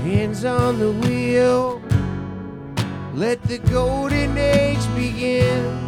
hands on the wheel. Let the golden age begin.